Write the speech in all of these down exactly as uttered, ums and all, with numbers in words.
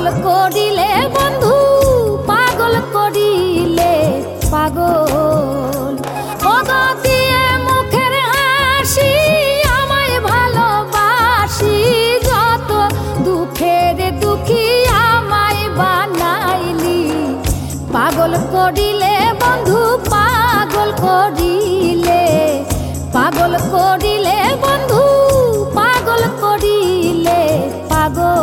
করিলে বন্ধু পাগল করিলে পাগল ওগো দিয়ে মুখের হাসি আমায় ভালোবাসি যত দুঃখের দুঃখী আমায় বানাইলি পাগল করিলে বন্ধু পাগল করিলে পাগল করিলে বন্ধু পাগল করিলে পাগল।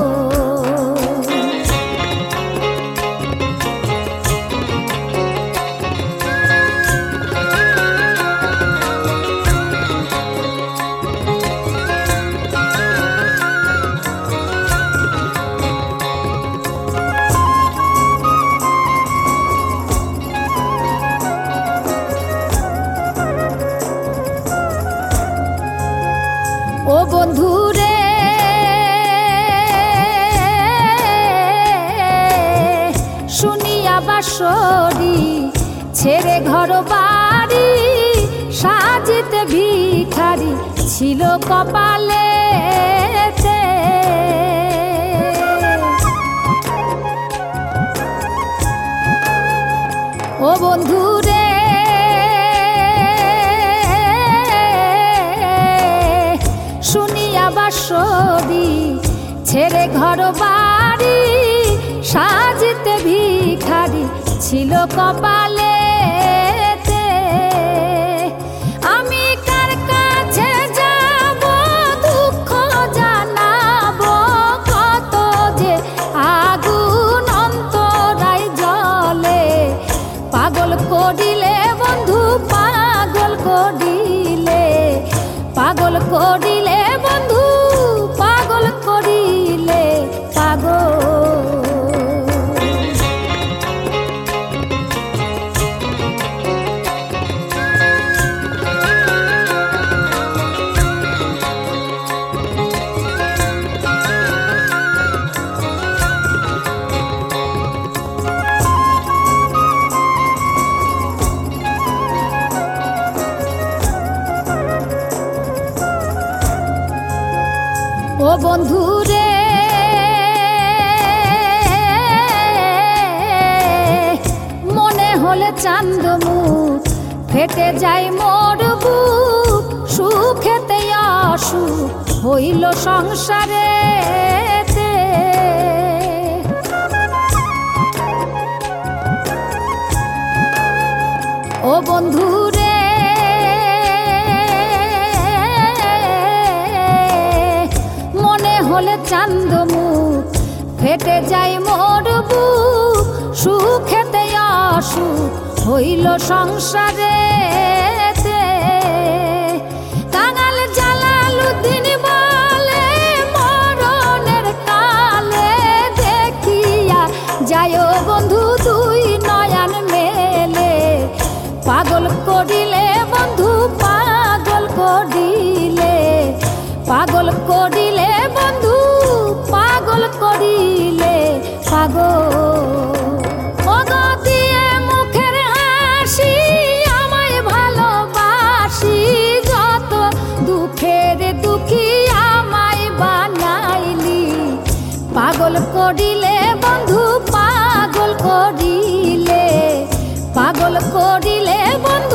ও বন্ধু রে শুনিয়া বাঁশরি ছেড়ে ঘর বাড়ি সাজিতে ভিখারি ছিল কপালে ও বন্ধু রে শুনিয়া বাঁশরি ছেড়ে ঘর বাড়ি সাজিতে ভিখারি ছিল কপালে আমি কার কাছে যাব দুঃখ জানাবো কত যে আগুন অন্তরায় জ্বলে পাগল করিলে বন্ধু পাগল করিলে পাগল করিলে বন্ধু পাগল করিলে পাগল। ও বন্ধু রে মনে হলে চাঁদ মুখ ফেটে যায় মোর বুক সুখেতে অসুখ হইল সংসারে ও বন্ধু রে হলে চাঁদ মুখ ফেটে যায় মোর বুক সুখেতে অসুখ হইল সংসারে কাঙাল জালালুদ্দিন বলে মরণের কালে দেখিয়া যায় বন্ধু দুই নয়ন মেলে পাগল করিলে বন্ধু পাগল করিলে পাগল করিলে বন্ধু পাগল করিলে পাগল ওগো দিয়ে মুখের হাসি আমায় ভালোবাসি যত দুঃখের দুঃখী আমায় বানাইলি পাগল করিলে বন্ধু পাগল করিলে পাগল করিলে বন্ধু